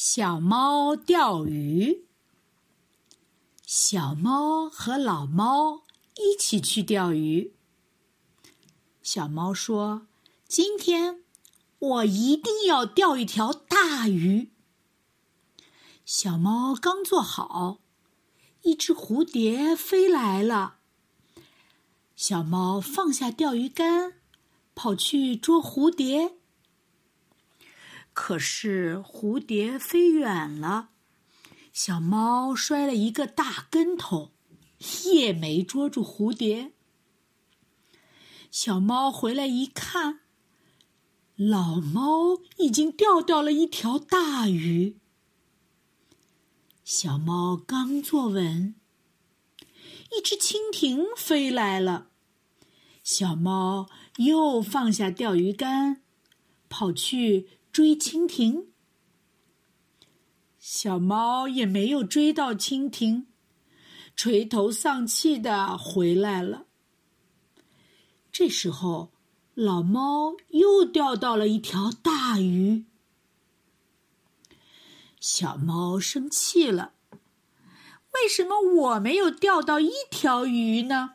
小猫钓鱼。小猫和老猫一起去钓鱼。小猫说：“今天我一定要钓一条大鱼。”小猫刚做好，一只蝴蝶飞来了。小猫放下钓鱼竿，跑去捉蝴蝶。可是蝴蝶飞远了，小猫摔了一个大跟头，也没捉住蝴蝶。小猫回来一看，老猫已经钓到了一条大鱼。小猫刚坐稳，一只蜻蜓飞来了。小猫又放下钓鱼竿，跑去追蜻蜓。小猫也没有追到蜻蜓，垂头丧气地回来了。这时候，老猫又钓到了一条大鱼。小猫生气了，为什么我没有钓到一条鱼呢？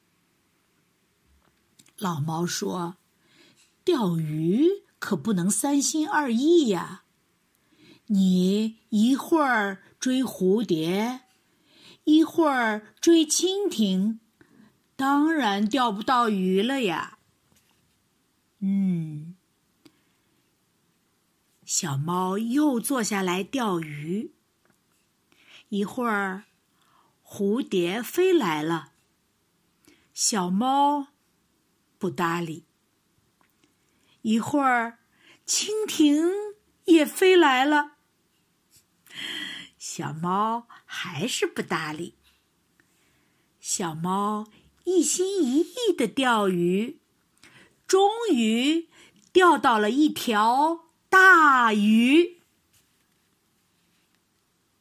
老猫说：“钓鱼可不能三心二意呀，你一会儿追蝴蝶，一会儿追蜻蜓，当然钓不到鱼了呀。”小猫又坐下来钓鱼。一会儿，蝴蝶飞来了，小猫不搭理。一会儿，蜻蜓也飞来了，小猫还是不搭理。小猫一心一意地钓鱼，终于钓到了一条大鱼。